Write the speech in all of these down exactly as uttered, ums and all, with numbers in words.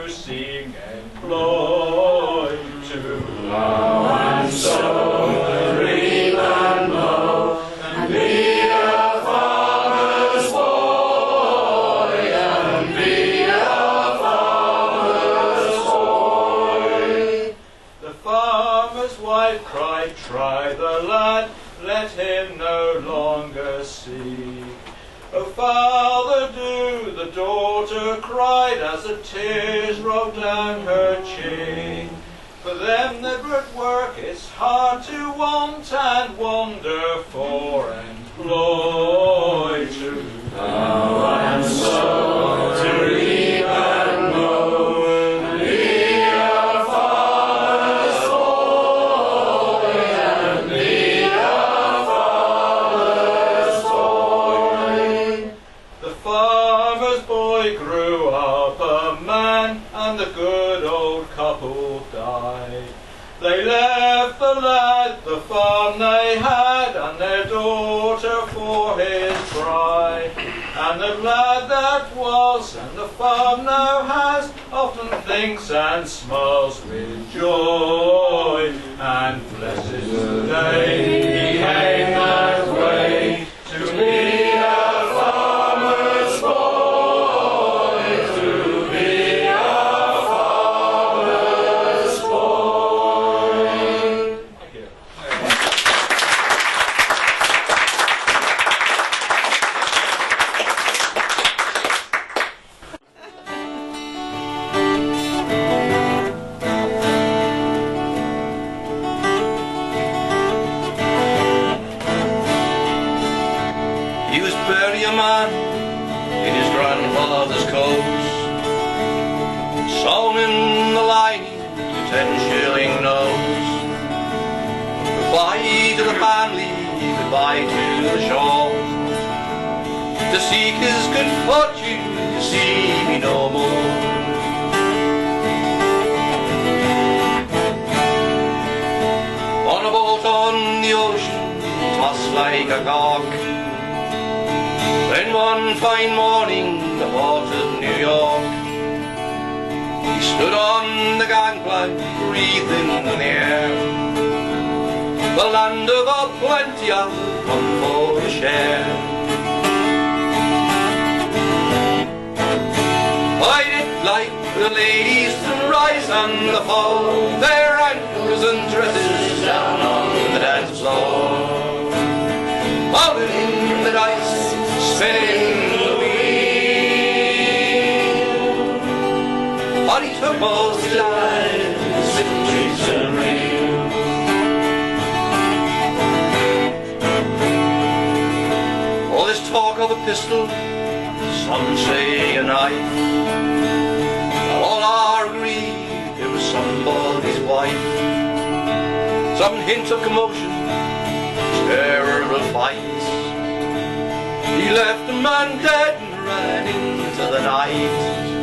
to seek employ, to plough and sow, reap and mow, and be a farmer's boy, and be a farmer's boy. The farmer's wife cried, try the lad, let him no longer see. Oh, father, do, the daughter cried as the tears rolled down her cheek. For them that but work, it's hard to want and wander for employ, to plough and sow, to reap and mow, and be a farmer's boy, and be a farmer's boy. The farmer's boy grew up a man, and the good old couple died. They left the lad the farm they had, and their daughter for his bride. And the lad that was, and the farm now has, often thinks and smiles with joy, and blesses the day he came that way to be a farmer's boy, to be a farmer's boy. Thank you. He was barely a man in his grandfather's coats, sewn in the lining to ten shilling notes. Goodbye to the family, goodbye to the shore, to seek his good fortune, to see me no more. On a boat on the ocean, tossed like a cork. Then one fine morning, the port of New York, he stood on the gangplank, breathing in the air. The land of all plenty I've come for to share. I did like the ladies to rise and the fall, their ankles and dresses down on the dance floor, rolling the dice, spinning the wheel. But he took most delight in sitting trees and real. All this talk of a pistol, some say a knife, all are agreed it was somebody's wife. Some hint of commotion, terrible fights. He left a man dead and ran into the night.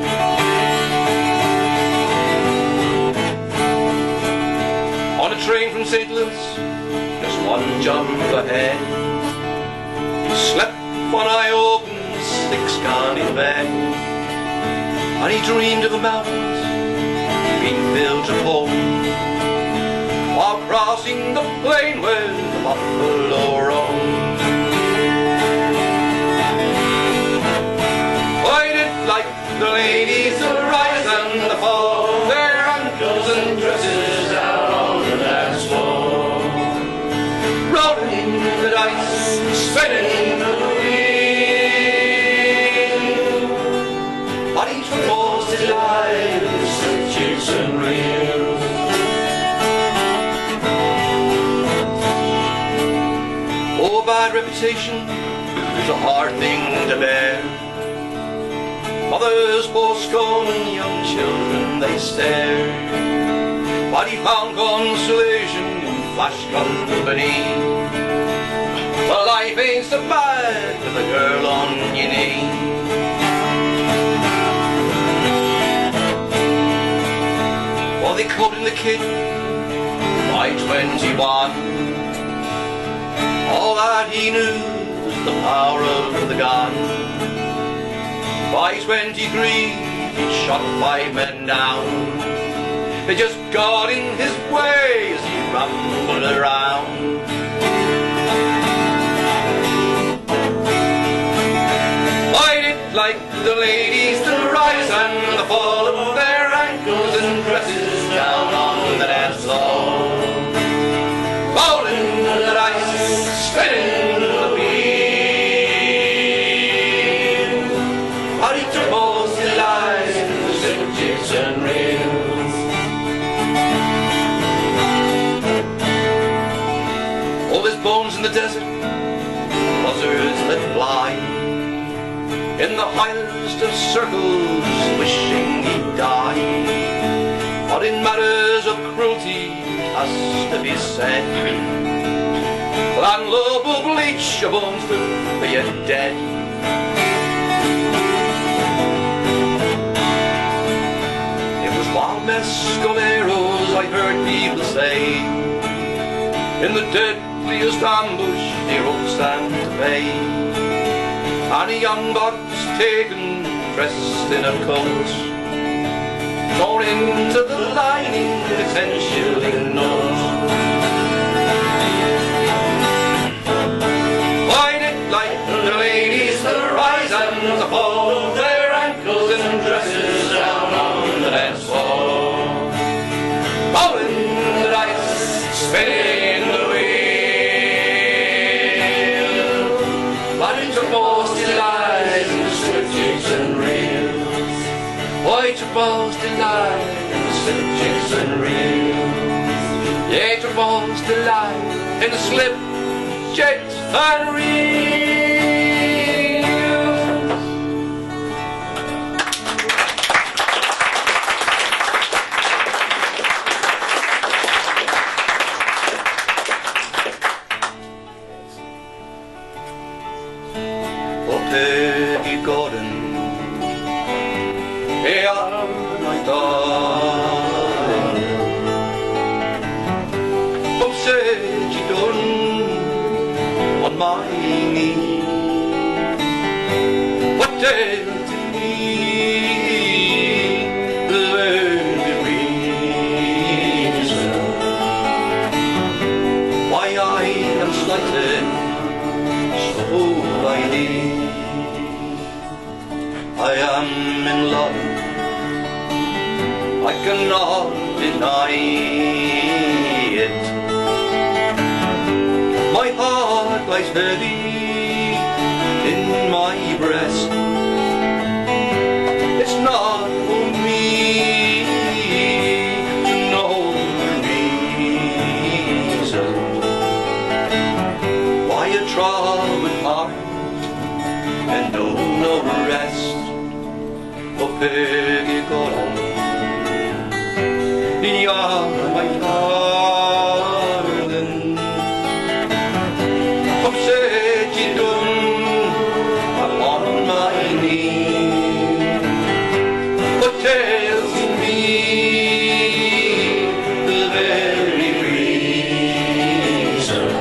On a train from Saint Louis, just one jump ahead, he slept one eye open, six gone in bed. And he dreamed of the mountains between fields of home, while crossing the plain where the buffalo roam. Like the ladies who rise and the fall, their ankles and dresses down on the dance floor, rolling the dice, spinning the wheel. But each one was delight, cheeks and real. Oh, a bad reputation is a hard thing to bear. Mothers postpone and young children they stare. But he found consolation in flash company. Well, life ain't so bad with a girl on your knee. Well, they caught him the kid by twenty-one. All that he knew was the power of the gun. By twenty-three, he shot five men down. They just got in his way as he rambled around. I did like the ladies to rise and the fall of their ankles and dresses down on the dance floor, bowling the dice, spinning the wheel. How he took most delight in the slip jigs and reels. All his bones in the desert, buzzards that fly in the highest of circles, wishing he'd die. But in matters of cruelty has to be said, landlord will bleach your bones till you're dead. It was wild mescaleros, I heard people say, in the deadliest ambush they wrote stand to pay. And a young buck's taken, dressed in a coat, torn into the lining with a ten shilling note. Why did like the ladies to rise and to fall of their ankles and dresses down on the dance floor, bowling the dice, spinning the wheel. But it took most delight in the slip jigs and reels. Why it took most delight in the slip jigs and reels. Yeah, it took most delight in the slip jigs and reels. Peggy Gordon, hey, my darling, what said you done on my knee? What did to me the very reason why I am slighted so by thee? I am in love, I cannot deny it. My heart lies heavy in my breast. It's not for me to know the reason why you troubled heart and know no rest. Oh, Peggy Gordon, you're my darling. What said you done upon my knee? What tells me the very reason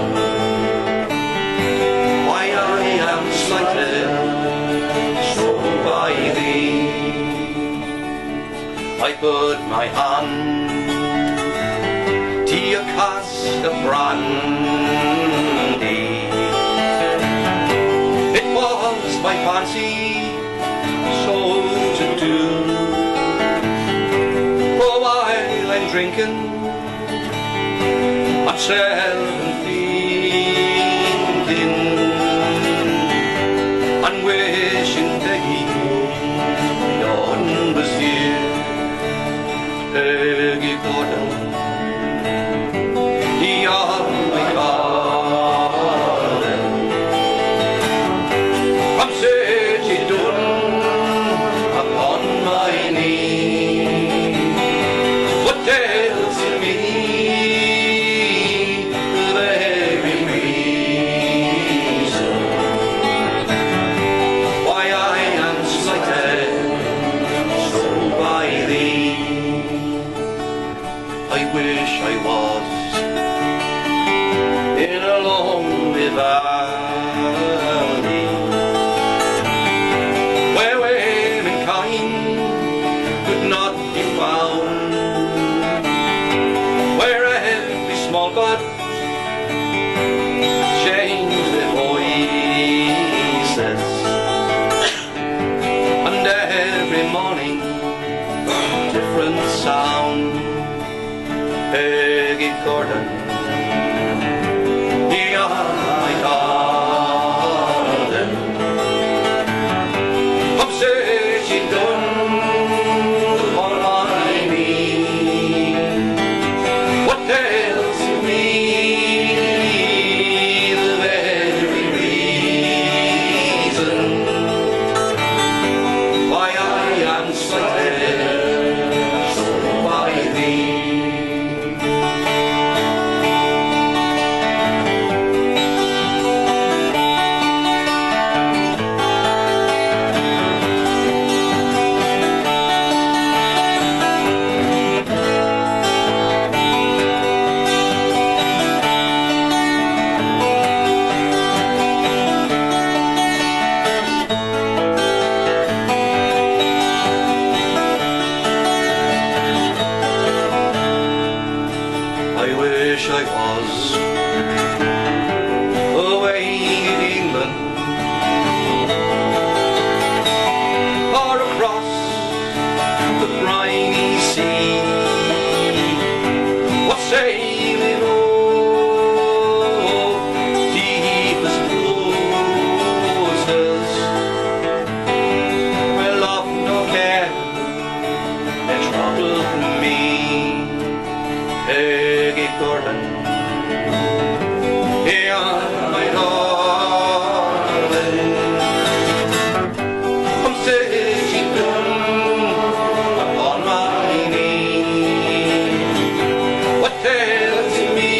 why I am slighted so by thee? I put my hand to your cask of brandy. It was my fancy so to do, for while I'm drinking myself and thinking and wishing Peggy none was here. Peggy Gordon, you're my darling. I'm said you done upon my knee. What tells me the very reason why I am slighted so by thee? I wish I was in a lonely valley where womenkind sound. Peggy Gordon, yeah, my darling. I'm searching done for my need. What tells me the very reason why I am slighted so by thee? I wish I was away in England or across the briny sea, or sailing o'er deepest waters where love nor care may trouble me. Peggy Gordon, yeah, my darling. I'm sitting down upon my knee. What tells me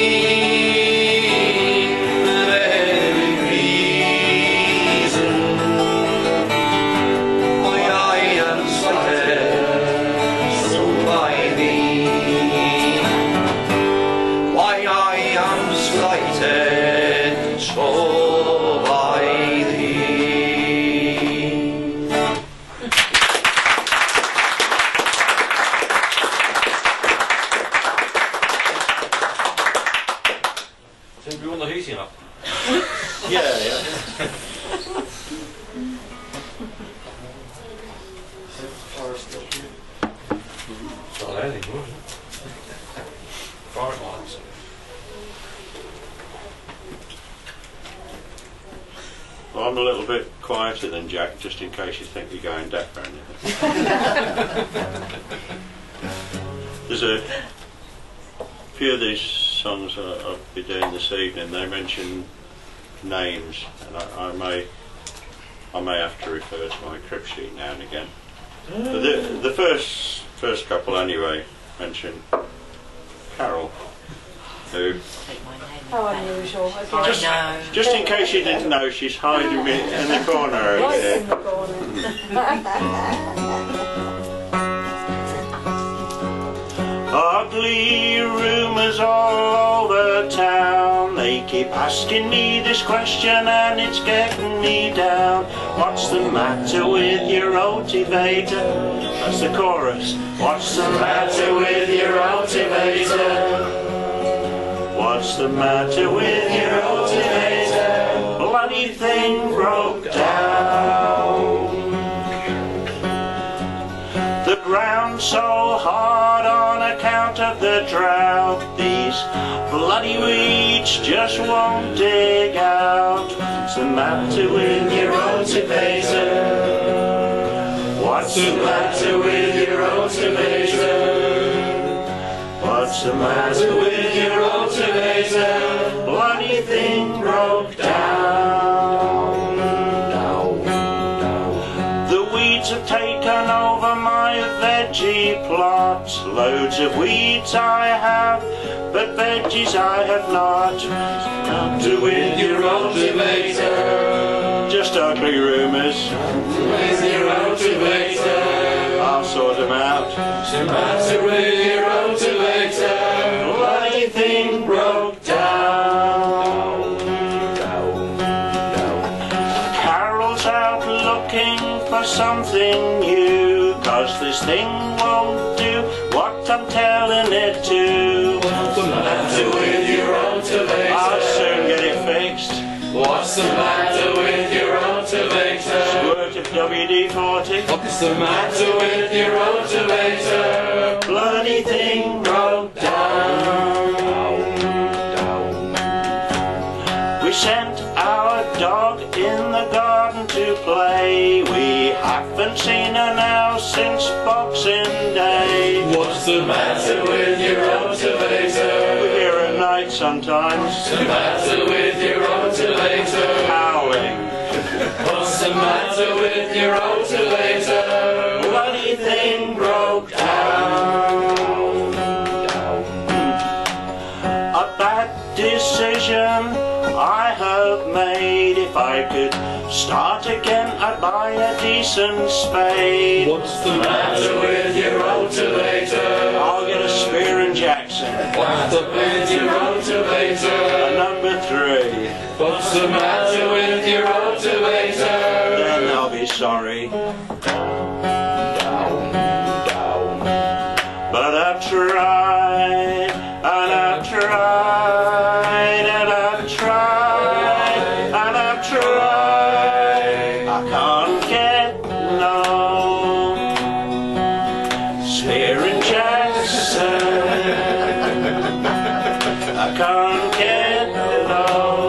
the very reason why I am slighted so by thee? Why I am slighted so by thee. Think we want the heating up? Yeah, yeah. It's not there anymore, is it? Forest lights. Well, I'm a little bit quieter than Jack, just in case you think you're going deaf or anything. There's a few of these songs that I'll be doing this evening. They mention names, and I, I may, I may have to refer to my crib sheet now and again. But the the first first couple anyway mention Carol, who. How unusual. Okay. Just, know. just in case you didn't know, she's hiding me in the corner over Right there. in the corner. Ugly rumours all over town. They keep asking me this question and it's getting me down. What's the matter with your motivator? That's the chorus. What's the matter with your motivator? What's the matter with your motivator? Bloody thing broke down. The ground's so hard on account of the drought. These bloody weeds just won't dig out. What's the matter with your motivator? What's the matter with your motivator? What's the matter with your motivator? Bloody thing broke down. Down, down. The weeds have taken over my veggie plot. Loads of weeds I have, but veggies I have not. Matter with your motivator? Just ugly rumours. With your motivator? I'll sort them out. What's the matter with your motivator? Bloody thing broke down. Down, down. Carol's out looking for something new, 'cause this thing won't do what I'm telling it to. What's the matter with your motivator? I'll soon get it fixed. What's the matter with your motivator? W D forty. What's the matter with your motivator? Bloody bloody thing broke down. We sent our dog in the garden to play. We haven't seen her now since Boxing Day. What's the matter with your motivator? We hear her at night sometimes. What's the matter with your motivator? Howling. What's the matter with your motivator? Bloody thing broke down. A bad decision I have made. If I could start again, I'd buy a decent spade. What's the matter with your motivator? I'll get a Spear and Jackson. What's the matter with your A motivator? number three. What's the matter with your motivator? Then they'll be sorry. But I've tried, and I've tried, and I've tried, and I've tried. I can't get no Spear and Jackson. I can't get no.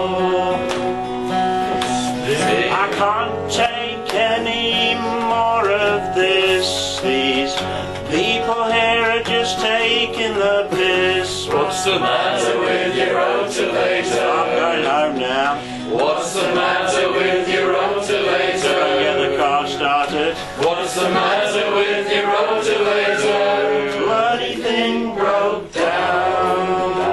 I can't take any more of this. These people here are just taking the piss. What's the matter with your I'm motivator? going home now. What's the matter with your Go motivator? get the car started. What's the matter with your motivator? Bloody thing broke down.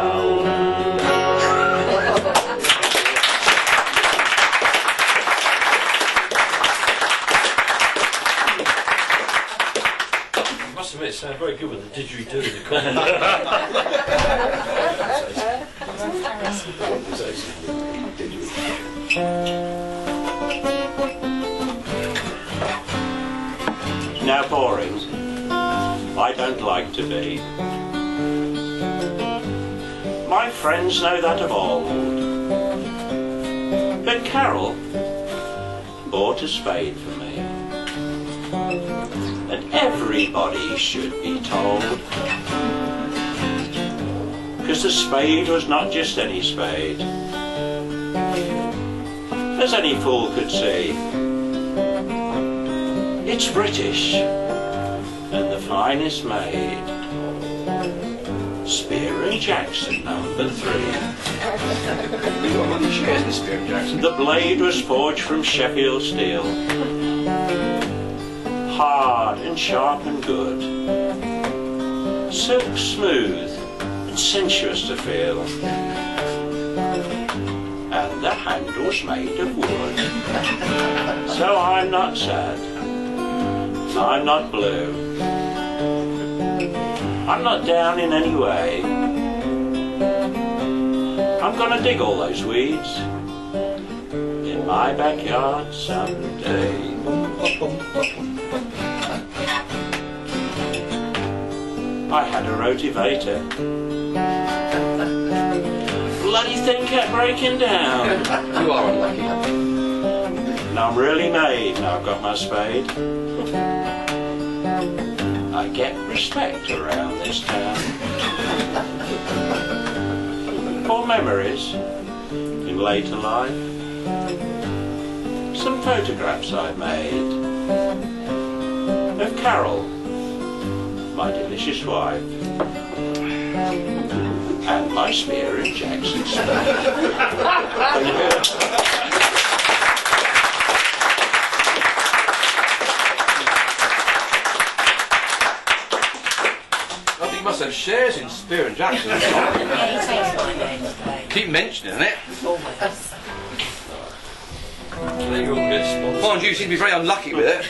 I must admit, it sounded very good with the didgeridoo. The Now boring, I don't like to be. My friends know that of old. But Carol bought a spade for me. And everybody should be told. Because the spade was not just any spade. As any fool could see. It's British and the finest made. Spear and Jackson number three. We got money shares in Spear and Jackson. The blade was forged from Sheffield steel. Hard and sharp and good. Silk smooth and sensuous to feel. And the handle's made of wood. So I'm not sad. I'm not blue. I'm not down in any way. I'm gonna dig all those weeds in my backyard someday. I had a rotivator. Bloody thing kept breaking down. You are unlucky. And I'm really made now I've got my spade. I get respect around this town. For memories in later life. Some photographs I made of Carol, my delicious wife, and my Spear and Jackson spade. You must have shares in Spear and Jackson. Keep mentioning it. You're a good sponsor. Mind you, you seem to be very unlucky with it.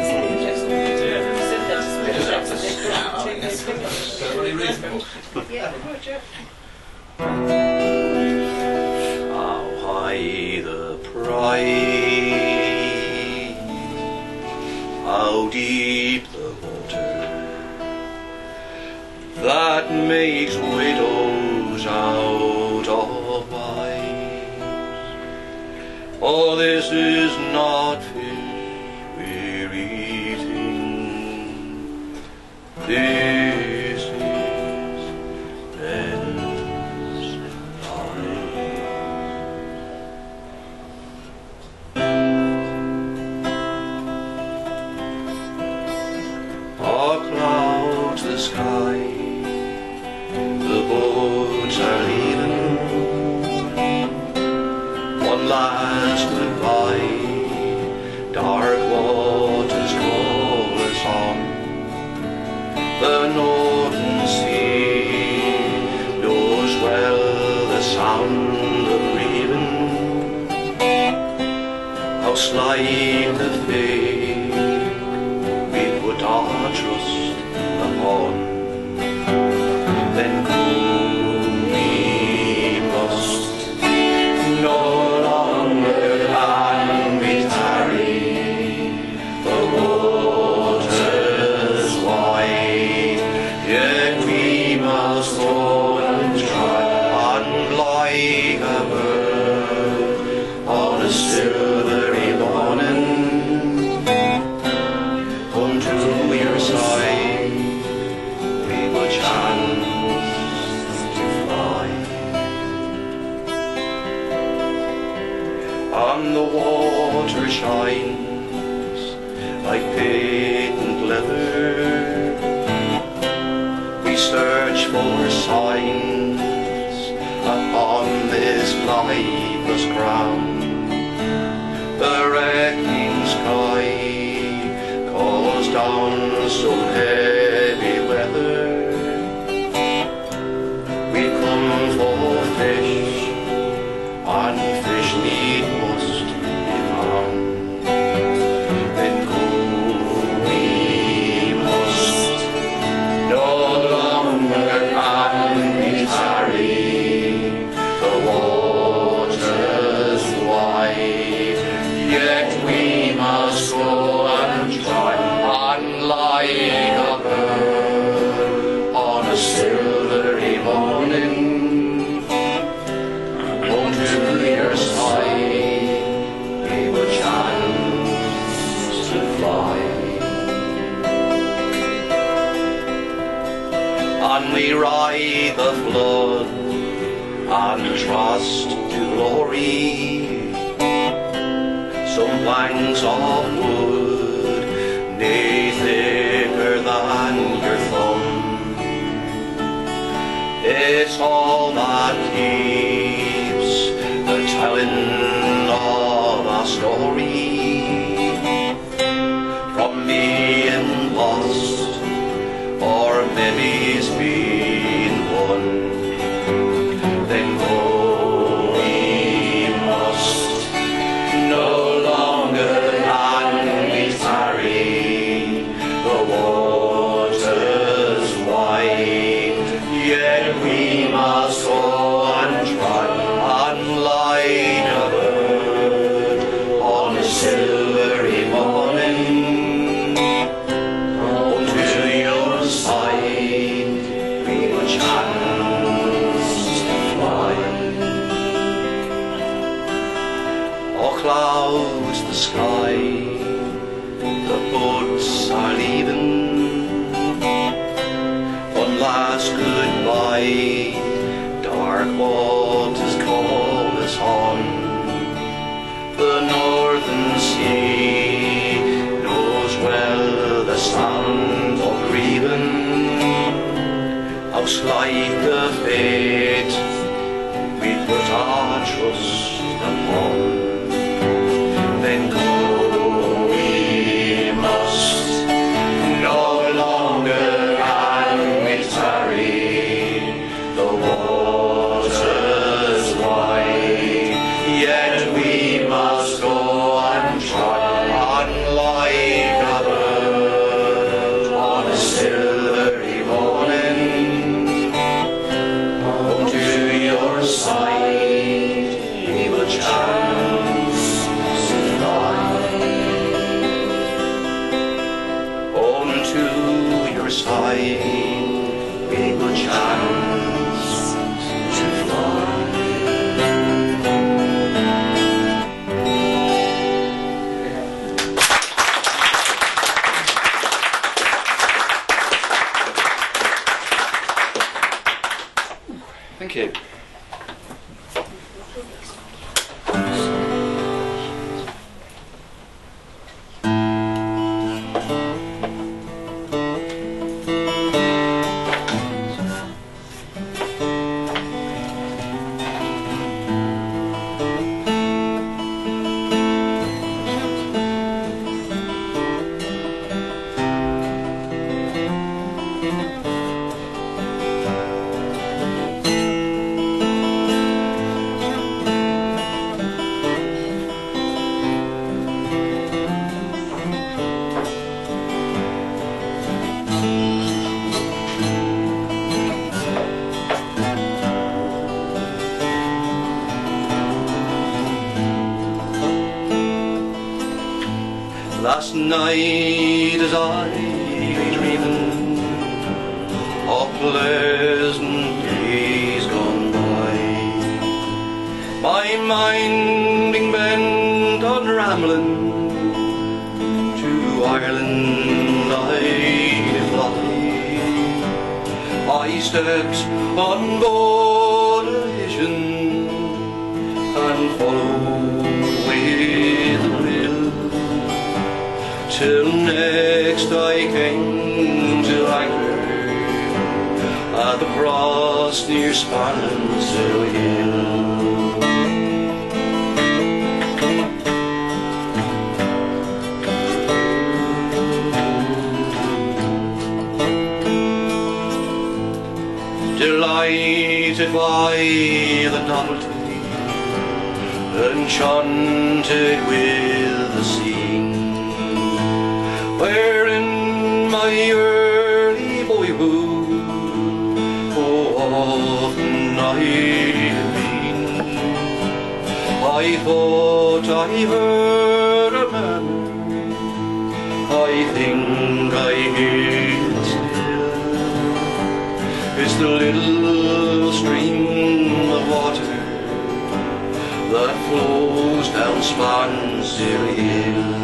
Totally reasonable. How high the price, how deep the water that makes widows out of wives. Oh, this is not fish we're eating, this is sky, the boats are leaving. One last goodbye, dark waters call us on. The northern sea knows well the sound of grieving. How slight the fate we put our trust upon. Then go we must, no longer can we tarry. The waters wide, yet we must go and try. And like a bird on a silvery morning, come to your side, we will chance to fly. And the water shines like patent leather. We search for signs upon this lifeless ground. The wrecking sky calls down so heavy weather. We come for fish, and fish need must be found. Then go we must, no longer can we tarry. The waters wide, yet we must go and try. And like a bird on a silvery morning, come to your side, we will chance to fly. And we ride the flood and trust to glory. Some planks of wood, nay thicker than your thumb. It's all that keeps the telling of a story from being lost, or maybe it's being won. Then go we must, no longer can we tarry. The waters wide, yet we must go and try. And like a bird on a silvery morning, come to your side, we will chance to fly. All clouds the sky, the boats are leaving. One last goodbye, dark waters call us on. The northern sea knows well the sound of grieving. How slight the fate we put our trust upon. Then go we must, no longer can we tarry. The waters wide, yet we must go and try. And like a bird on a silvery morning, come to your side, we will chance to fly. Home to your side, we will chance to fly. Thank you. last night as I lay dreaming of pleasant days gone by, my mind being bent on rambling to Ireland I fly. I stepped on board a vision and followed with the will, till next I came to anchor at the cross near Sparnsell Hill. Delighted by the novelty, enchanted with the scene, wherein my early boyhood oh often I had been. I thought I heard a man, I think I hear it still. It's the little stream of water that flows down Sparnsell Hill.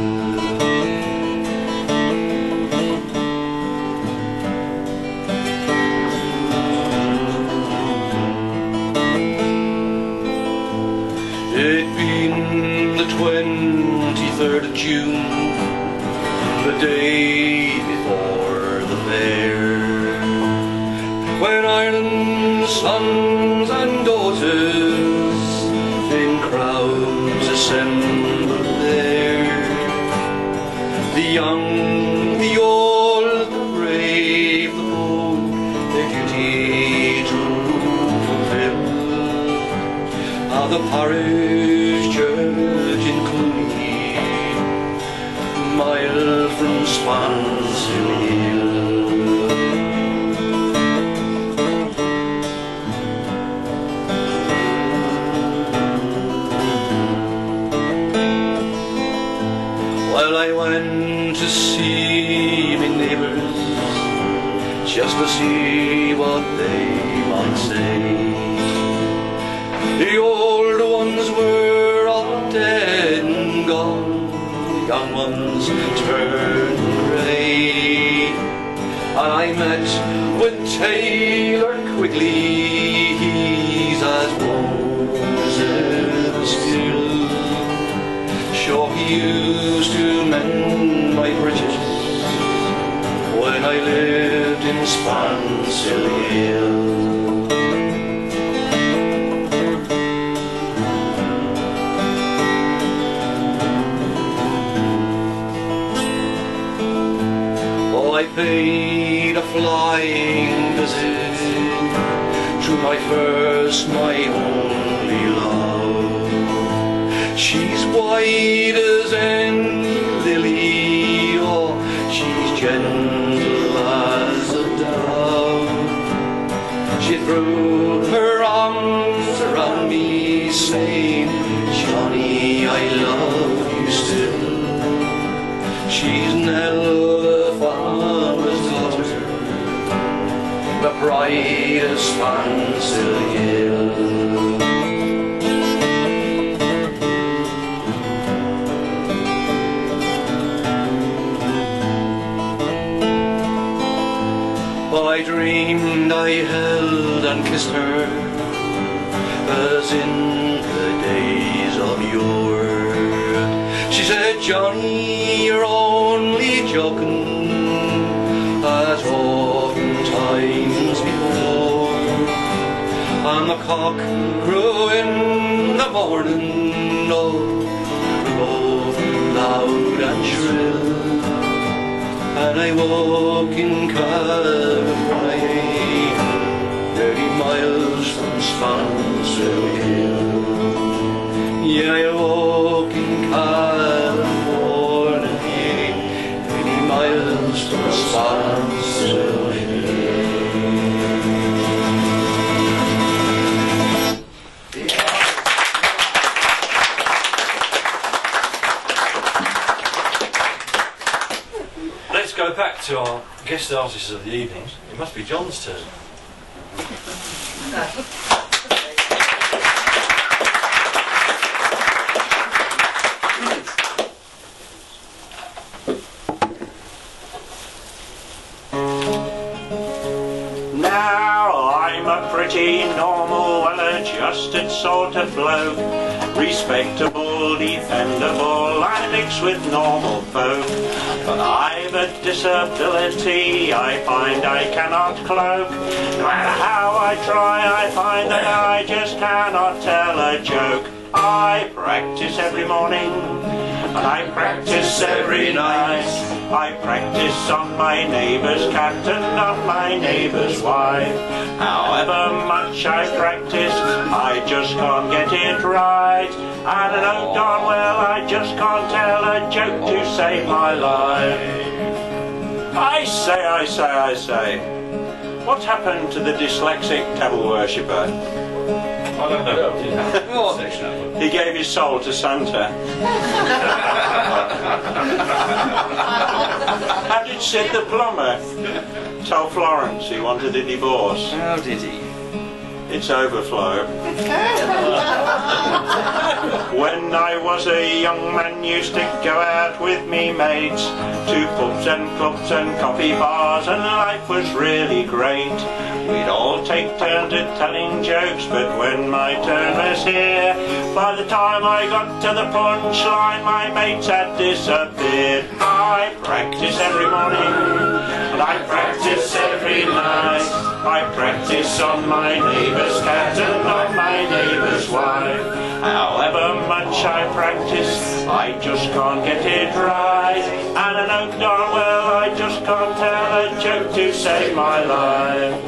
It been the twenty-third of June, the day before the fair, when Ireland's sons and daughters in crowds assembled there. The young, the old, the brave, the bold, their duty to fulfill. Now the parish church in Clooney, mile from Sparnsell Hill. Well, I went to see my neighbours, just to see what they might say. The old ones were all dead and gone, the young ones turned grey. And I met with Taylor Quigley, he's as Moses still. Sure, he used to mend my breeches when I lived in Sparnsell Hill. Oh, I paid a flying visit to my first, my only love. She's white as any lily, oh, she's gentle as a dove. She threw her arms around me, saying, Johnny, I love you still. She's Nell, the farmer's daughter, the bride of Sparnsell Hill. I dreamed I held and kissed her as in the days of yore. She said, Johnny, you're only joking, as often times before. And the cock crew in the morning, oh, both loud and shrill. And I walk in California, thirty miles from Sparnsell Hill. Yeah, I walk in California, thirty miles from Sparnsell Hill. guest artist of the evening. It must be John's turn. Now I'm a pretty normal, well-adjusted sort of bloke, respectable, dependable, I mix with normal folk. But I've a disability I find I cannot cloak. No matter how I try, I find that I just cannot tell a joke. I practice every morning, and I practice every night. I practice on my neighbour's cat and on my neighbour's wife. However much I practice, I just can't get it right. And I know darn well I just can't tell a joke to save my life. I say, I say, I say, what happened to the dyslexic devil worshipper? I don't know. He gave his soul to Santa. How did Sid the plumber tell Florence he wanted a divorce? How did he? It's overflow. When I was a young man, used to go out with me mates to pubs and clubs and coffee bars, and life was really great. We'd all take turns at telling jokes, but when my turn was here, by the time I got to the punchline, my mates had disappeared. I practice every morning, and I practice every night. I practice on my neighbour's cat and on my neighbour's wife. However much I practice, I just can't get it right. And I know darn well I just can't tell a joke to save my life.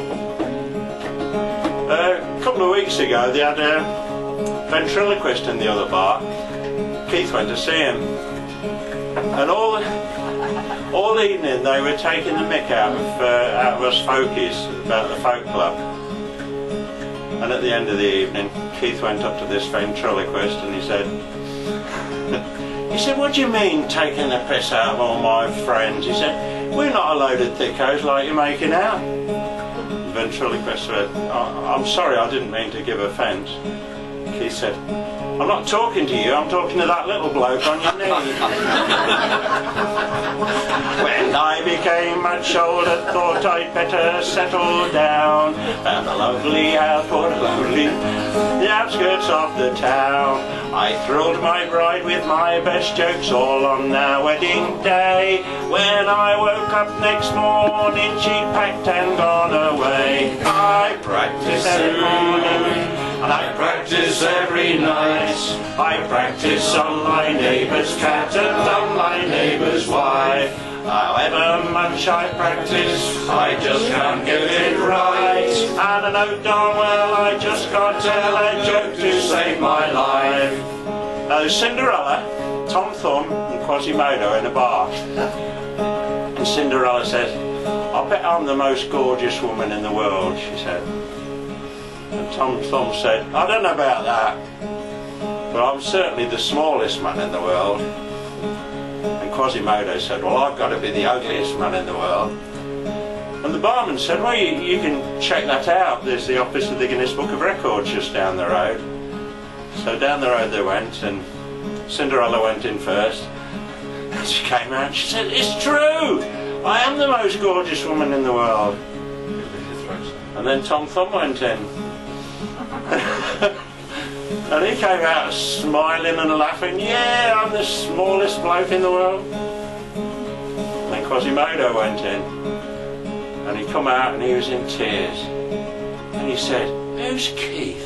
A couple of weeks ago they had a ventriloquist in the other bar. Keith went to see him, and all all evening they were taking the mick out of, uh, out of us folkies about the folk club. And at the end of the evening Keith went up to this ventriloquist and he said, he said, what do you mean taking the piss out of all my friends? He said, we're not a load of thickos like you're making out. The ventriloquist said, I'm sorry, I didn't mean to give offence. Keith said, I'm not talking to you, I'm talking to that little bloke on your knee. When I became much older, thought I'd better settle down. Found a lovely house, but lonely, the outskirts of the town. I thrilled my bride with my best jokes all on our wedding day. When I woke up next morning, she'd packed and gone away. I practice every morning, and I practice every night. I practice on my neighbour's cat and on my neighbour's wife. However much I practice, I just can't get it right. And I know darn well I just can't tell a joke to save my life. Now there's Cinderella, Tom Thumb and Quasimodo in a bar. And Cinderella says, I bet I'm the most gorgeous woman in the world, she said. And Tom Thumb said, I don't know about that, but I'm certainly the smallest man in the world. And Quasimodo said, well, I've got to be the ugliest man in the world. And the barman said, well, you, you can check that out. There's the office of the Guinness Book of Records just down the road. So down the road they went, and Cinderella went in first. And she came out and she said, it's true! I am the most gorgeous woman in the world. And then Tom Thumb went in. And he came out smiling and laughing, yeah, I'm the smallest bloke in the world. And then Quasimodo went in, and he come out and he was in tears. And he said, who's Keith?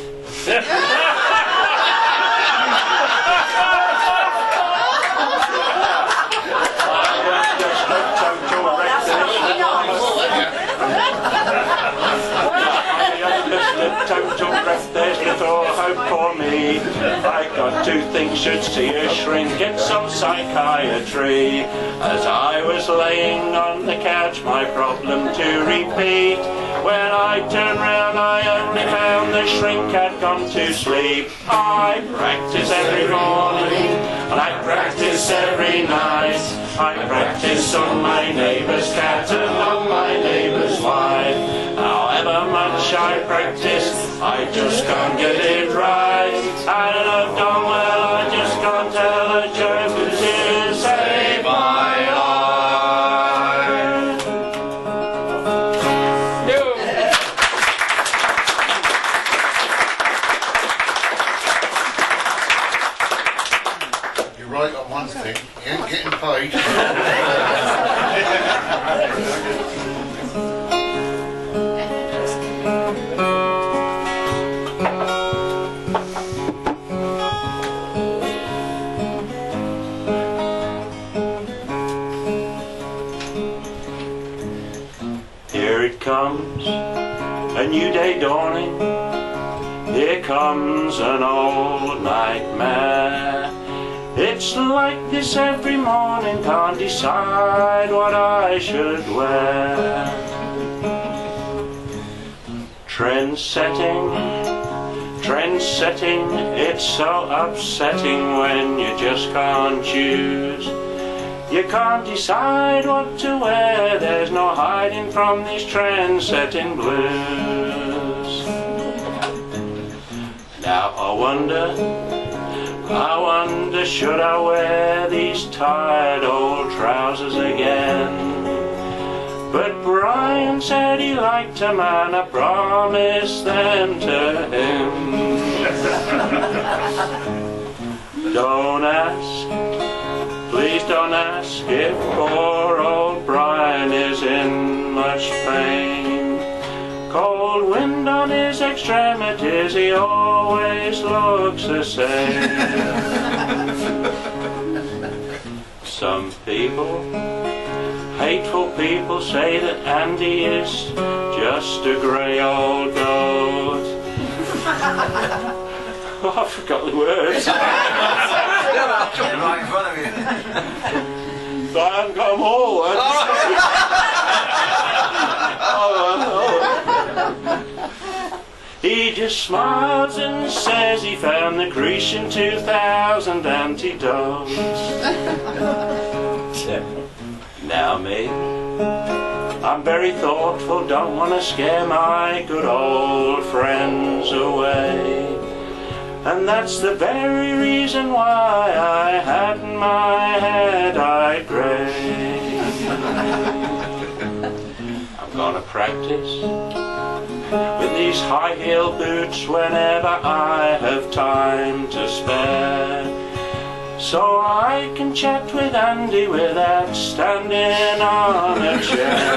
Total breath, there's little hope for me. I got to think should see a shrink, get some psychiatry. As I was laying on the couch, my problem to repeat. When I turned round, I only found the shrink had gone to sleep. I practice every morning, and I practice every night. I practice on my neighbour's cat and on my neighbour's wife. However much I practice, I just can't get it right. And I've done well, I just can't tell a joke to save my life. You're right on one thing, you ain't getting paid. Here it comes, a new day dawning. Here comes an old nightmare. It's like this every morning, can't decide what I should wear. Trend setting, trend setting, it's so upsetting when you just can't choose. You can't decide what to wear, there's no hiding from these trend-setting blues. Now I wonder, I wonder, should I wear these tired old trousers again? But Brian said he liked them and I promised them to him. Don't ask, please don't ask if poor old Brian is in much pain. Cold wind on his extremities, he always looks the same. Some people, hateful people, say that Andy is just a grey old goat. Oh, I forgot the words. Right in front of you. I haven't got them all. He just smiles and says he found the Grecian two thousand antidotes. Now me, I'm very thoughtful, don't want to scare my good old friends away. And that's the very reason why I had in my head I grey. I'm gonna practice with these high heel boots whenever I have time to spare, so I can chat with Andy without standing on a chair.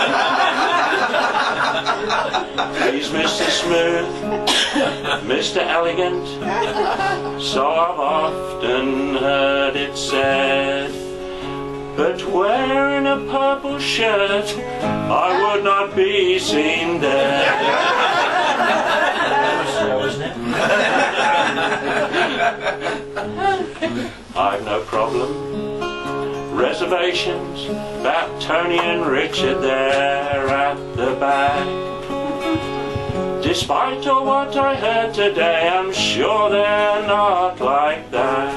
He's Mister Smooth, Mister Elegant, so I've often heard it said. But wearing a purple shirt, I would not be seen dead. I've no problem. Reservations about Tony and Richard there at the back. Despite all what I heard today, I'm sure they're not like that.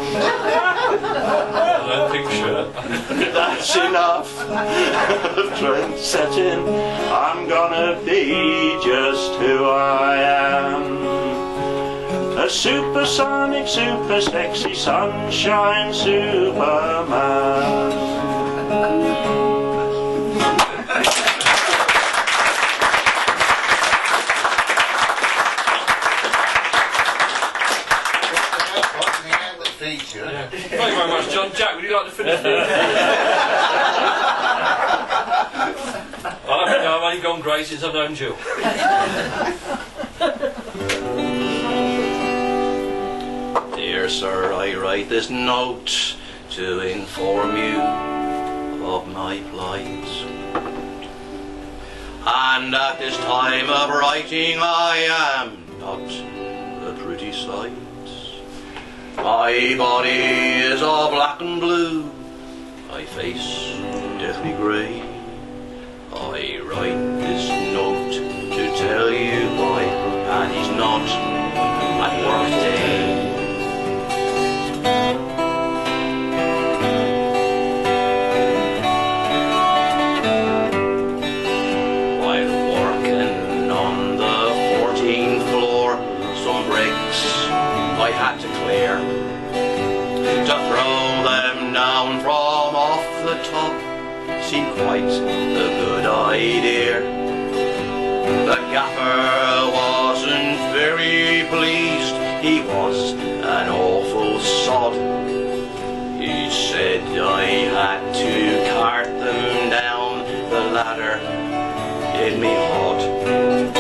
I don't think so. That's enough of trend setting. I'm gonna be just who I am. A supersonic, super sexy, sunshine Superman. Yeah. Thank you very much, John. Jack, would you like to finish it? I don't know, I've only gone grey since I've known Jill. Dear sir, I write this note to inform you of my plight. And at this time of writing I am not a pretty sight. My body is all black and blue, my face deathly grey. I write this note to tell you why Paddy's not at work day. While working on the fourteenth floor, some bricks I had to clear, to throw them down from off the top seemed quite a good idea. The gaffer wasn't very pleased, he was an awful sod. He said I had to cart them down the ladder in me hod.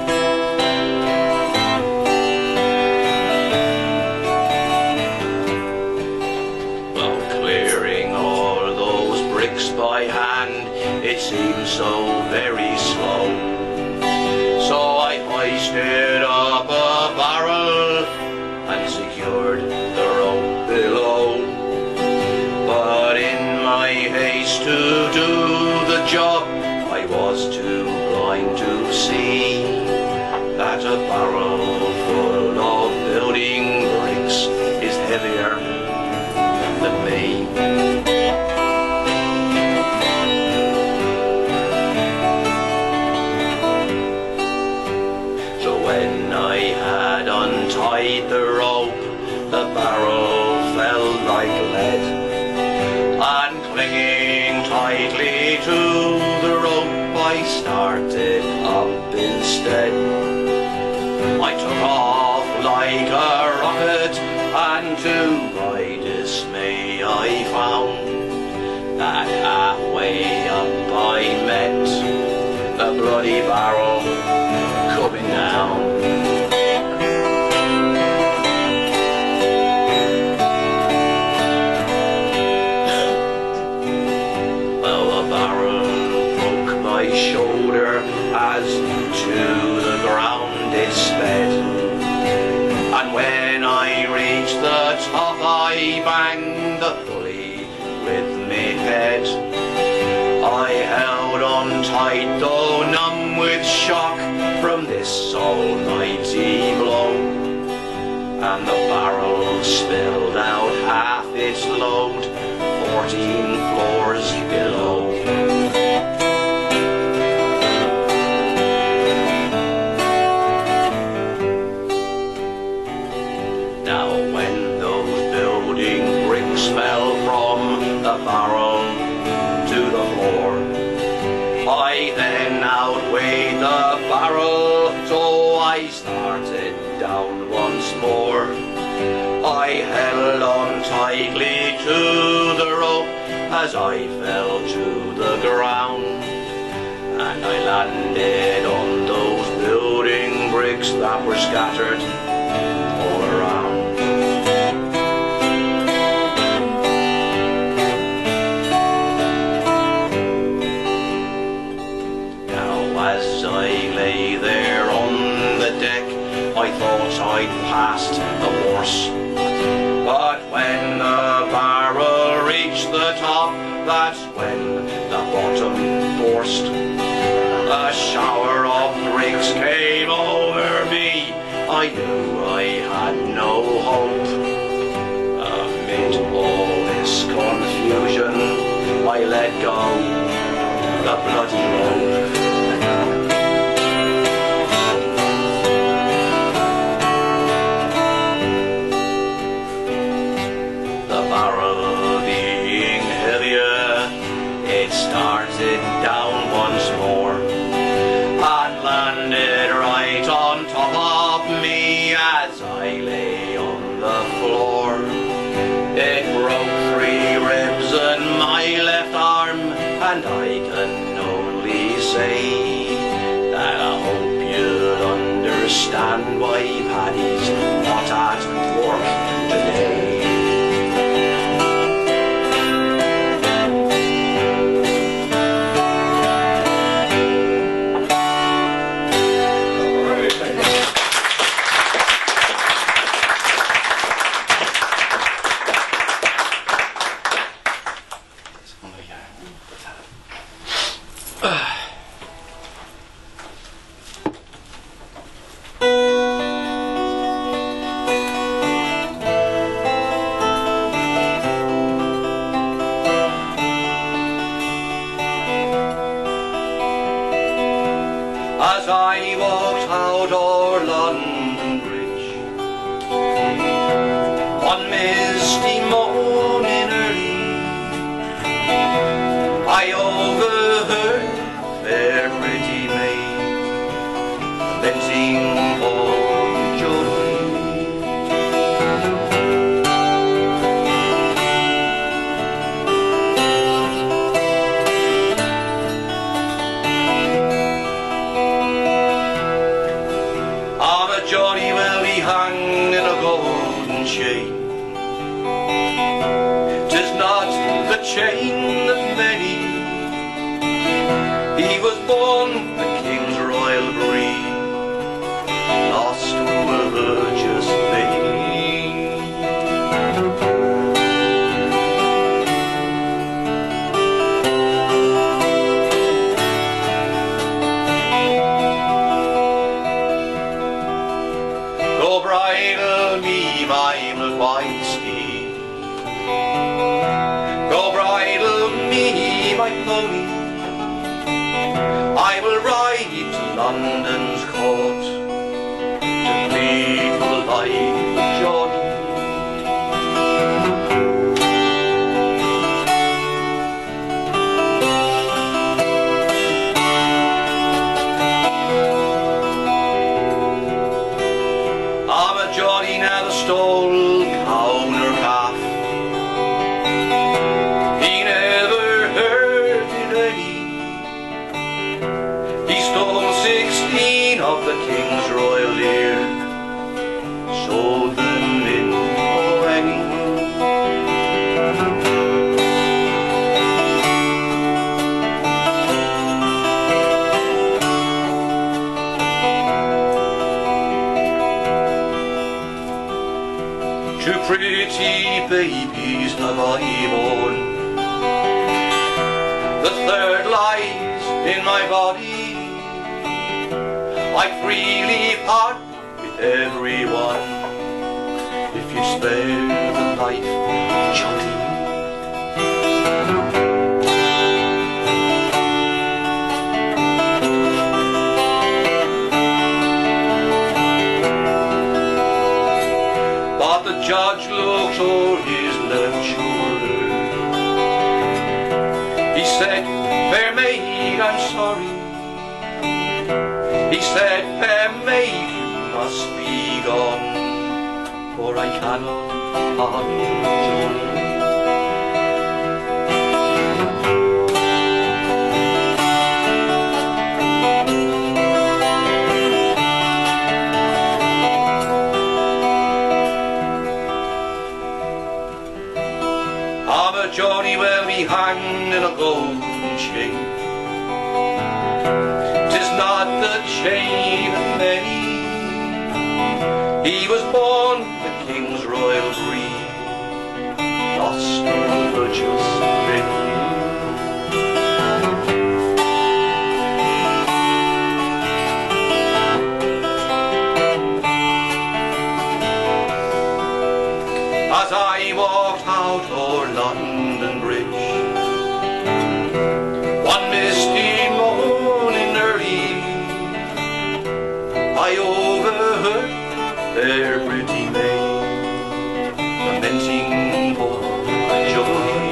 By hand, it seemed so very slow. So I hoisted up a barrel and secured the rope below. But in my haste to do the job, I was too blind to see that a barrel full of building bricks is heavier than me. Untied the rope, the barrel fell like lead, and clinging tightly to the rope I started up instead. I took off like a rocket, and to my dismay I found that halfway up I met the bloody barrel coming down. Shoulder as to the ground it sped, and when I reached the top I banged the pulley with me head. I held on tight though numb with shock from this almighty blow, and the barrel spilled out half its load fourteen floors below. Fell from the barrel to the floor. I then outweighed the barrel, so I started down once more. I held on tightly to the rope as I fell to the ground, and I landed on those building bricks that were scattered all around. As I lay there on the deck, I thought I'd passed the worst. But when the barrel reached the top, that's when the bottom burst. A shower of bricks came over me, I knew I had no hope. Amid all this confusion, I let go the bloody rope. Started down once more and landed right on top of me as I lay on the floor. It broke three ribs in my left arm, and I can only say that I hope you'll understand why Paddy's not at work today. I walked out o'er London Bridge one misty morning early, I overheard fair pretty maid lamenting for joy. Johnny will be hanged in a golden chain. 'Tis not the chain of many. He was born the king's royal breed, lost to a virtuous vein. Go bridle me, my milk white steed. Go bridle me, my pony. I will ride to London's court to plead for the life of Johnny. Johnny never stole cow nor calf. He never hurt any. He stole sixteen of the king's royal deer, sold them in O'Henny. Two pretty babies have I born. The third lies in my body. I freely part with everyone if you spare the life of Johnny. The judge looked o'er his left shoulder. He said, fair maid, I'm sorry. He said, fair maid, you must be gone, for I cannot pardon Johnny. Johnny will be hanged in a golden chain. 'Tis not the chain of many. He was born the king's royal breed, lost to a virtuous vein. As I walked out o'er London Bridge one misty morning early, I overheard their pretty maid lamenting for joy.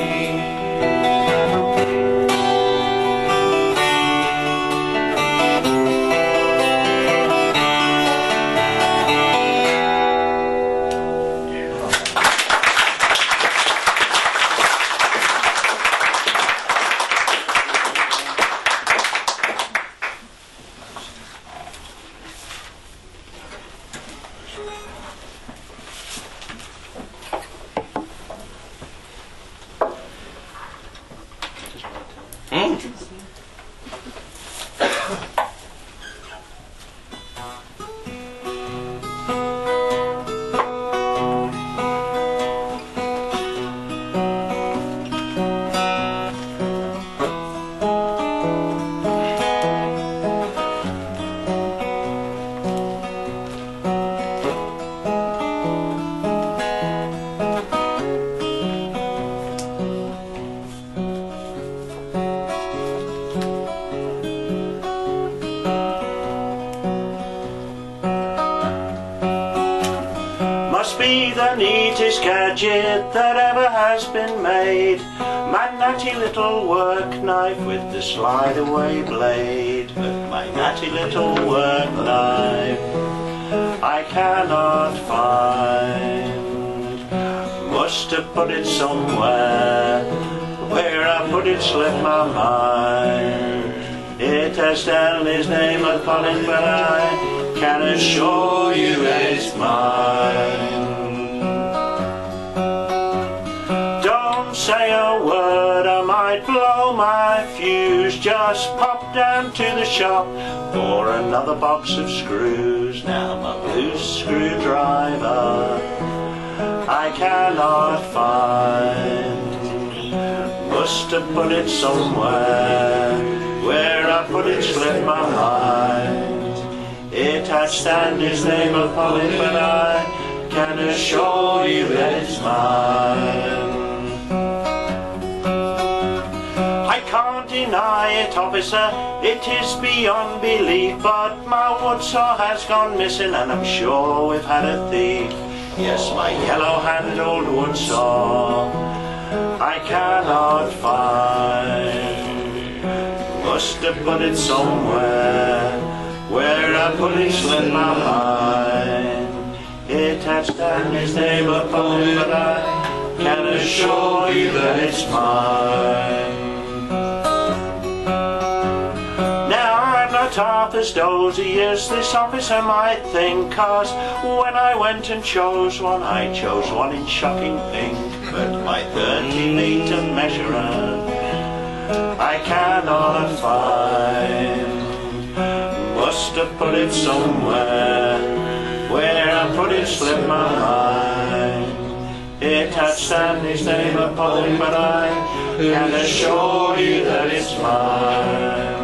be the neatest gadget that ever has been made. My natty little work knife with the slide away blade. But my natty little work knife I cannot find. Must have put it somewhere. Where I put it slipped my mind. It has Stanley's name upon it, but I can assure you it's mine. Don't say a word, I might blow my fuse. Just pop down to the shop for another box of screws. Now my blue screwdriver I cannot find. Must have put it somewhere. Where I put it slipped my mind. It had Stanley's name upon it, but I can assure you that it's mine. I can't deny it, officer, it is beyond belief, but my wood saw has gone missing and I'm sure we've had a thief. Yes, my yellow-handled wood saw I cannot find. Must have put it somewhere. Where I put it slipped my mind. It had Stanley's name upon it, but I can assure you that it's mine. Now I'm not half as dozy as this officer might think, 'cause when I went and chose one, I chose one in shocking pink. But my thirty metre measurer I cannot find. Must have put it somewhere. Where I put it slipped my mind. It had Stanley's name upon it, but I can assure you that it's mine.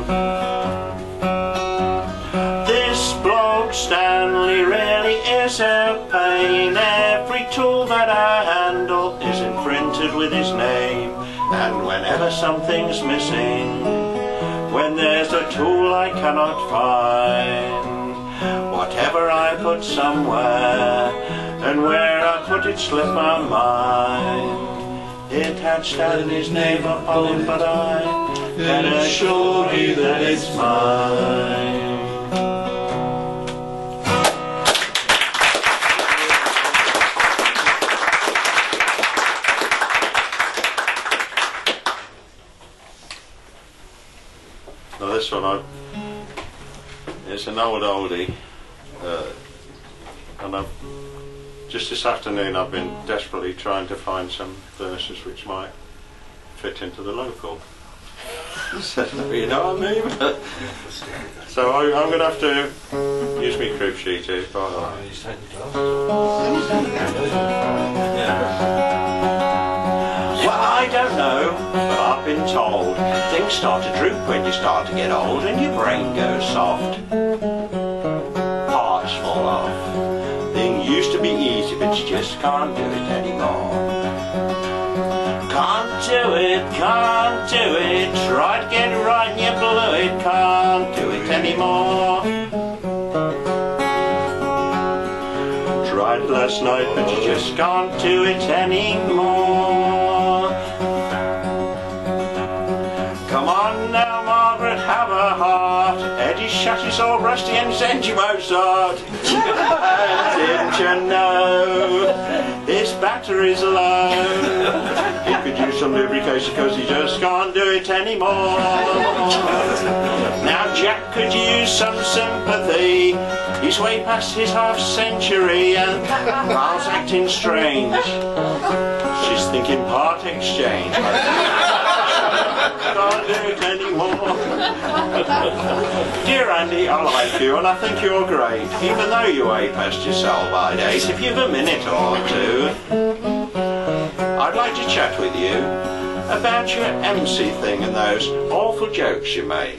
This bloke Stanley really is a pain. Every tool that I handle is imprinted with his name. And whenever something's missing, when there's a tool I cannot find, whatever I put somewhere, and where I put it slipped my mind. It had Stanley's name upon it, but I can assure you that it's mine. Now this one, I, it's an old oldie, uh, and I've, just this afternoon I've been desperately trying to find some verses which might fit into the local. So, you know what I mean? So I, I'm going to have to use my crib sheet here. But, uh, I don't know, but I've been told things start to droop when you start to get old and your brain goes soft. Parts fall off. Things used to be easy, but you just can't do it anymore. Can't do it, can't do it. Tried to get it right and you blew it. Can't do it anymore. Tried last night, but you just can't do it anymore. Come on now, Margaret, have a heart. Eddie's shut is all rusty and send you Mozart. And didn't you know his battery's low? He could use some lubrication because he just can't do it anymore. Now Jack could use some sympathy. He's way past his half century and Miles acting strange. She's thinking part exchange. Can't do it anymore. Dear Andy, I like you and I think you're great. Even though you way past your sell-by date, if you've a minute or two, I'd like to chat with you about your M C thing and those awful jokes you made.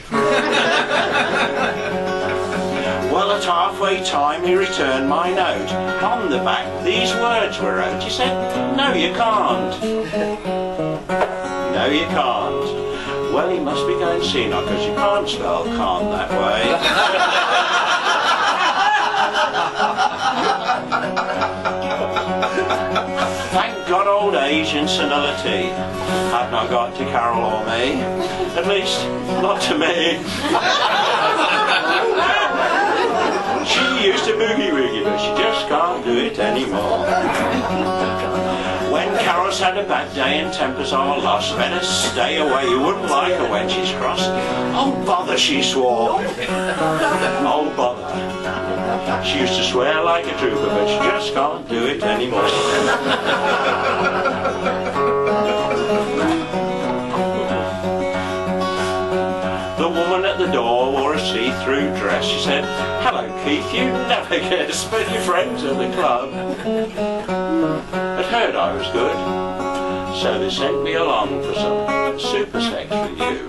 Well, at halfway time he returned my note. On the back these words were wrote. He said, no you can't. No you can't. Well, he must be going senile because you can't spell can't that way. Parisian senility had not got to Carol or me. At least, not to me. She used to boogie-woogie, but she just can't do it anymore. When Carol's had a bad day and tempers are lost, better stay away, you wouldn't like her when she's cross. Oh bother, she swore. Oh bother. She used to swear like a trooper, but she just can't do it anymore. The woman at the door wore a see-through dress. She said, "Hello Keith, you'd never guess, but your friends at the club had heard I was good, so they sent me along for some super sex with you."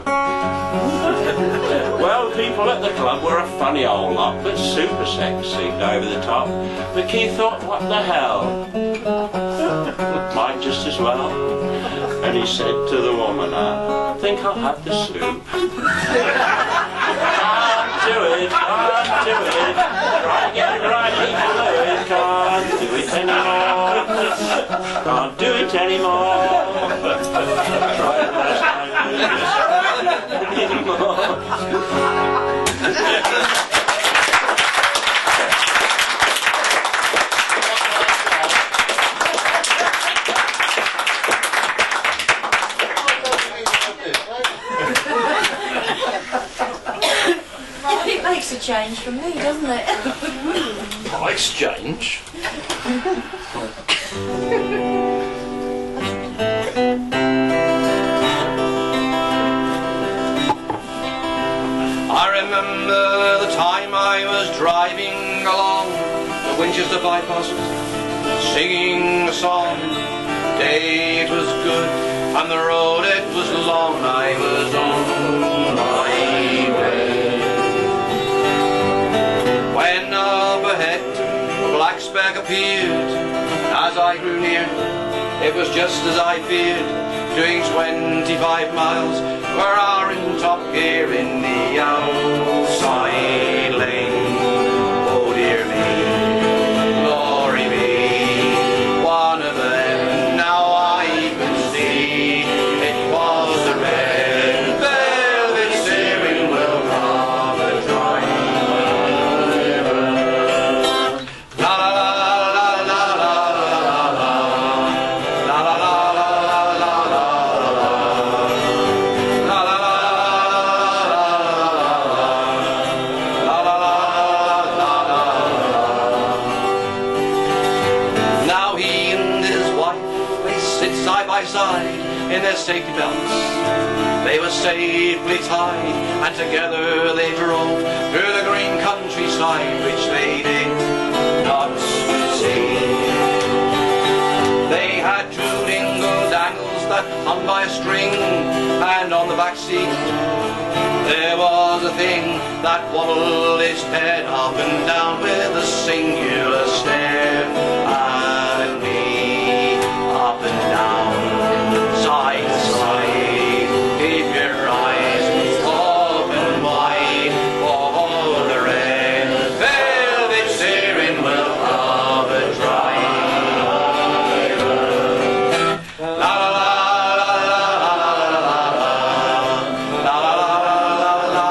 Well, people at the club were a funny old lot, but super sex seemed over the top. But Keith thought, what the hell? Might just as well. And he said to the woman, "I think I'll have the soup." Can't do it, can't do it. Try and get it right, people know it. Can't do it anymore. Can't do it anymore. Try it last time, do it anymore. It makes a change for me, doesn't it? Likes change. I remember the time I was driving along the Winchester bypass, singing a song. Day it was good, and the road it was long. I was on my way. When up ahead a black speck appeared, as I grew near, it was just as I feared, doing twenty-five miles per hour in top gear in the outside lane. Oh dear me, glory me, one of them now I can see. It was the red velvet steering wheel of a driver. La la la la la la la la la la la la in their safety belts. They were safely tied, and together they drove through the green countryside, which they did not see. They had two dingle dangles that hung by a string, and on the back seat there was a thing that wobbled its head up and down with a singular stare at me, up and down, side to side. Keep your eyes open wide for the red velvet steering wheel of a driver. La la la la la la la la la la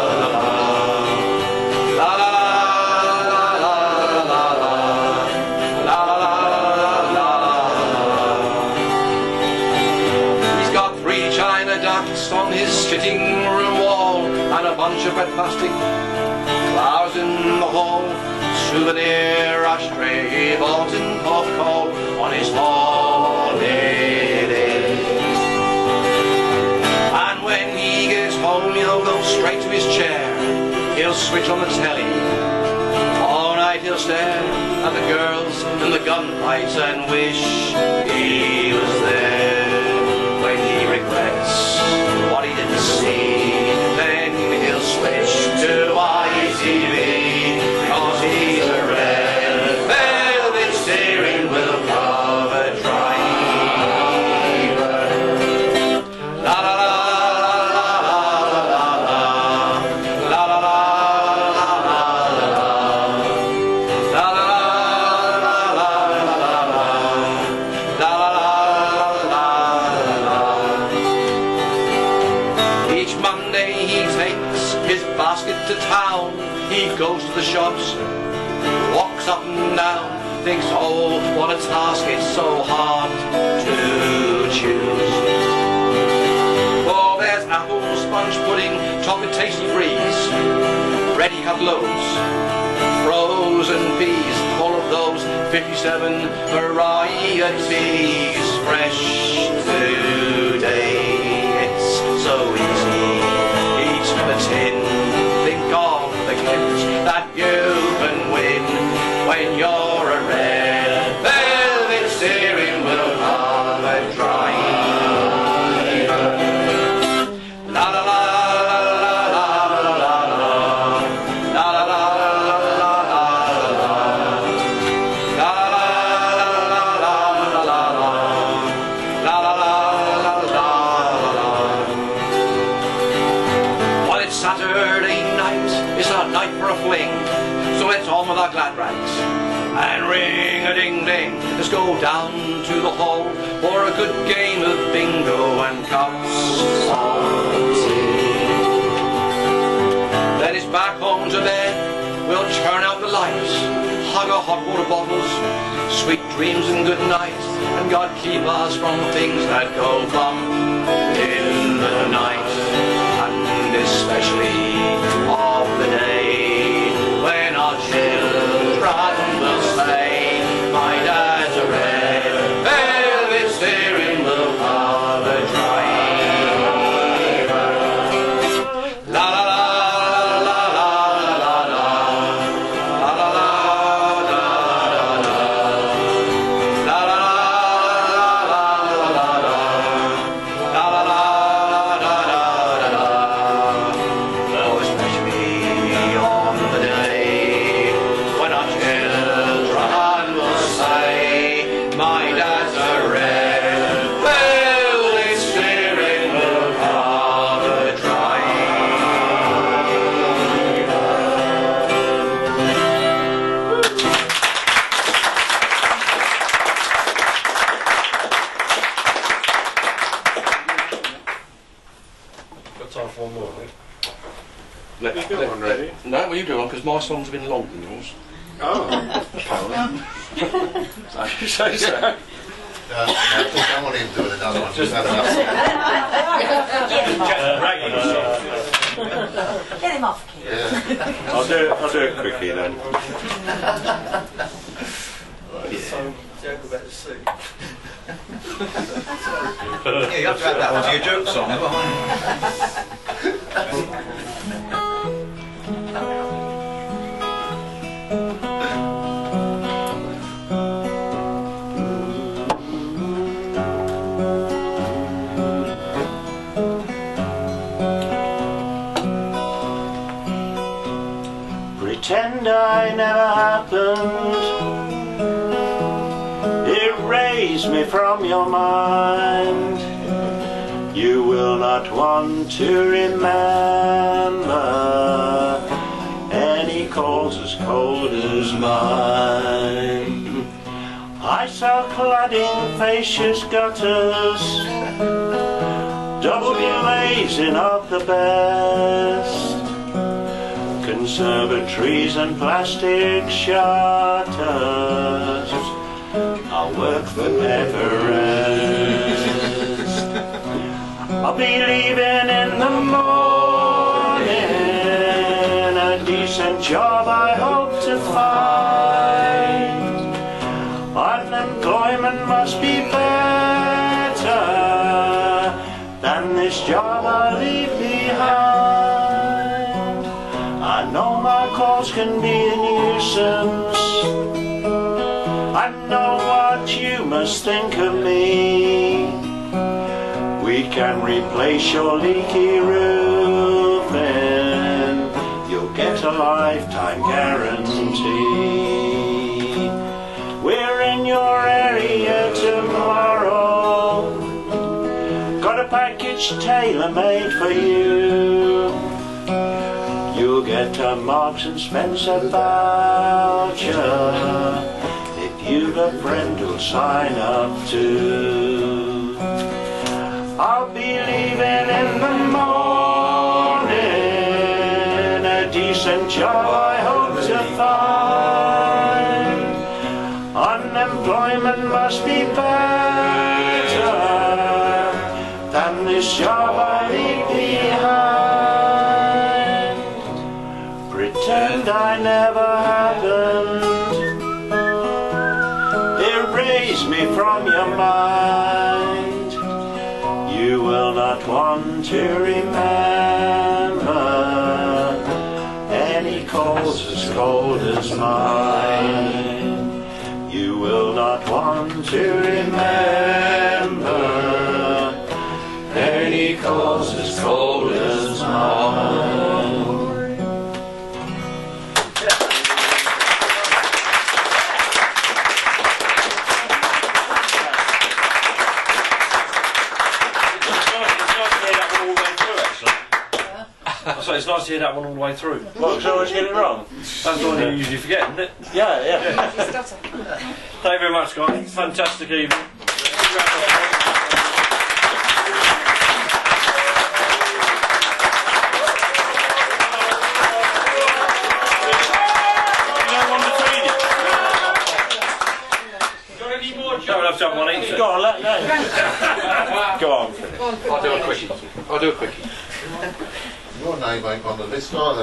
on his sitting room wall, and a bunch of red plastic flowers in the hall. Souvenir ashtray bought in Porthcawl on his holiday. And when he gets home, he'll go straight to his chair. He'll switch on the telly. All night he'll stare at the girls in the gunfights and wish he was there. When he regrets what he didn't see, then he'll switch to I T V, cause he's a red velvet steering wheel cover driver. La la la la la la la la la la la la la la la la. goes to the shops, walks up and down, thinks, oh, what a task, it's so hard to choose. Oh, there's apple, sponge pudding, chocolate tasty freeze, ready cut loaves, frozen peas, all of those fifty-seven varieties, fresh today. It's so easy, eat the tin, think of the gifts that you can win when you're a red velvet steering wheel of a driver. La la la la la la la la la la la la Saturday night is our night for a fling, so let's on with our glad rags and ring-a-ding-ding. Let's go down to the hall for a good game of bingo and cups of tea. Then it's back home to bed, we'll turn out the lights, hug our hot water bottles, sweet dreams and good nights, and God keep us from things that go bump in the night. And especially of the day when our children will say, my dad's a red velvet steering wheel of a driver. La la la la la la la la la la la la la la Let, let, let, let, no, well you do one because my songs have been longer than yours. Oh. You say so. No, no, I don't want him doing another one. Just have enough. Get him off, kid. Yeah. I'll do I'll do a quickie then. So, joke about the suit. Yeah, you have to add that one to your joke song. Pretend I never happened. Erase me from your mind. You will not want to remember any cause as cold as mine. I saw cladding facious gutters, double glazing of the best, conservatories and plastic shutters. I'll work for never rest. I'll be leaving in the morning, a decent job I hope to find. Unemployment must be better than this job I leave behind. I know my calls can be a nuisance, I know what you must think of me. We can replace your leaky roofing, you'll get a lifetime guarantee. We're in your area tomorrow, got a package tailor-made for you. You'll get a Marks and Spencer voucher if you've a friend who'll sign up too. I'll be leaving in the morning, a decent job I hope find. Unemployment must be better than this job I leave behind. Pretend I never happened. Erase me from your mind. You will not want to remember any cause as cold as mine. You will not want to remember any cause as cold as mine. So it's nice to hear that one all the way through. Well, because I always get it wrong. That's the one you usually forget, isn't it? Yeah, yeah. yeah. Thank you very much, guys. Fantastic evening. Don't have to have one each. Go on, let no. Go on. I'll do a quickie. I'll do a quickie. Your name ain't on the list either.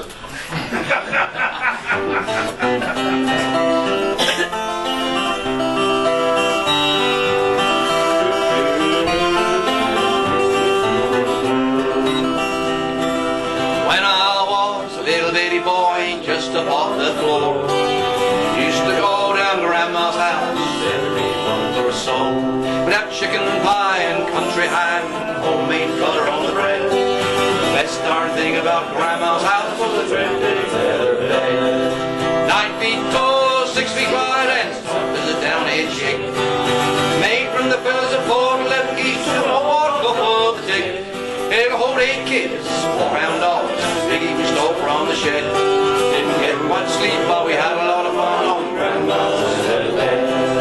When I was a little bitty boy, just above the floor, used to go down to Grandma's house every month or so. We'd have chicken pie and country ham, homemade butter on the bread. Best darn thing about Grandma's house was the thrifty feather bed. Nine feet tall, six feet wide, and soft as a down-edged chick. Made from the feathers of four to eleven geese, and a water go for the tick. It'll hold eight kids, four round dogs, Biggie we stole from the shed. Didn't get much sleep, but we had a lot of fun on Grandma's feather bed.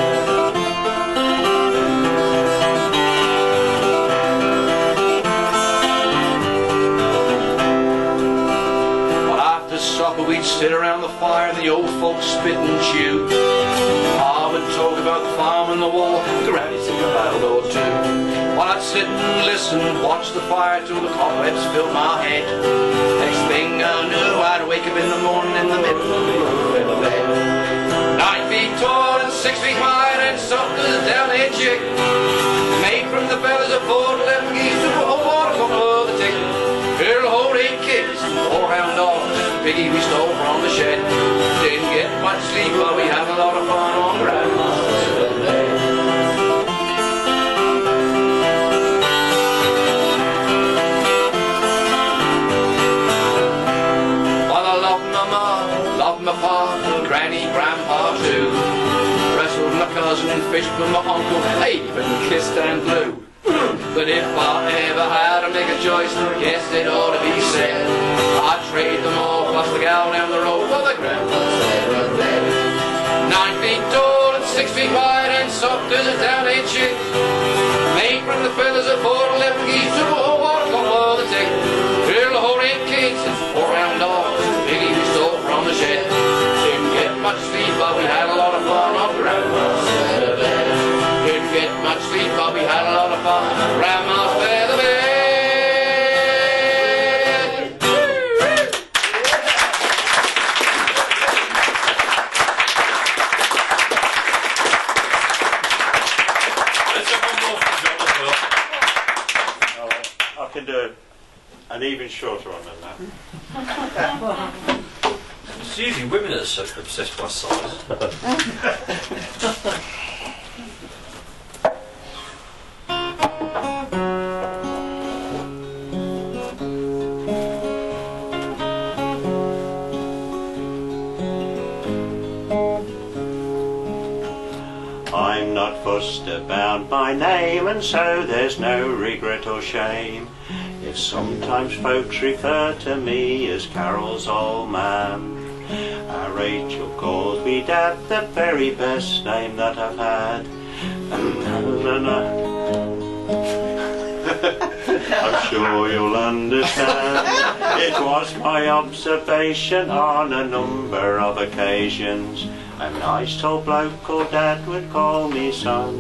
Supper, we'd sit around the fire and the old folks spit and chew. I would talk about the farm and the war, Granny sing a battle or two. While I'd sit and listen, watch the fire till the cobwebs filled my head. Next thing I knew, I'd wake up in the morning in the middle of the feather bed. Nine feet tall and six feet wide and soft as a down-head chick. Made from the feathers of four to eleven geese and a water for the tick. It'll hold eight kids, four round dogs, Piggy we stole from the shed. Didn't get much sleep, but we had a lot of fun on Grandma's feather bed. While I loved my ma, loved my pa, Granny, Grandpa too. Wrestled my cousin, fished with my uncle, even kissed and blew. But if I ever had to make a choice, I guess it ought to be said, I'd trade them all, plus the gal down the road for the Grandma's feather bed. Nine feet tall and six feet wide and soft as a down-head chick. Made from the feathers of four to eleven geese to a whole water for the tick. It'll hold eight kids and four round dogs, Biggie we stole from the shed. Didn't get much sleep, but we had a lot of fun on Grandma's feather bed. Didn't get much sleep, but we had a lot of fun on Grandma's feather bed. I can do an even shorter one than that. It's usually women that are so obsessed by size. I'm not fussed about my name, and so there's no regret or shame if sometimes folks refer to me as Carol's old man. Uh, Rachel calls me Dad, the very best name that I've had. And, and, and, I'm sure you'll understand. It was my observation on a number of occasions. A nice tall bloke called Dad would call me son.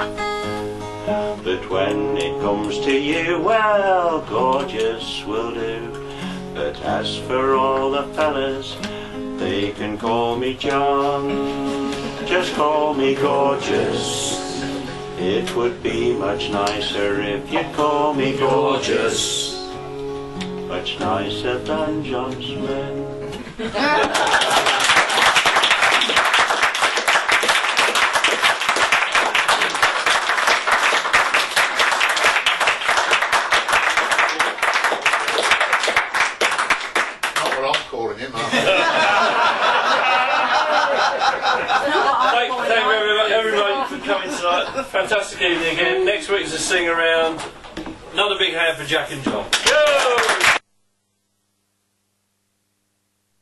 But when it comes to you, well, gorgeous will do. But as for all the fellas, they can call me John. Just call me gorgeous. It would be much nicer if you'd call me gorgeous. Much nicer than John Smith. Calling him up. Thank, thank you everybody, everybody for coming tonight. Fantastic evening again. Next week's a sing around. Another big hand for Jack and John.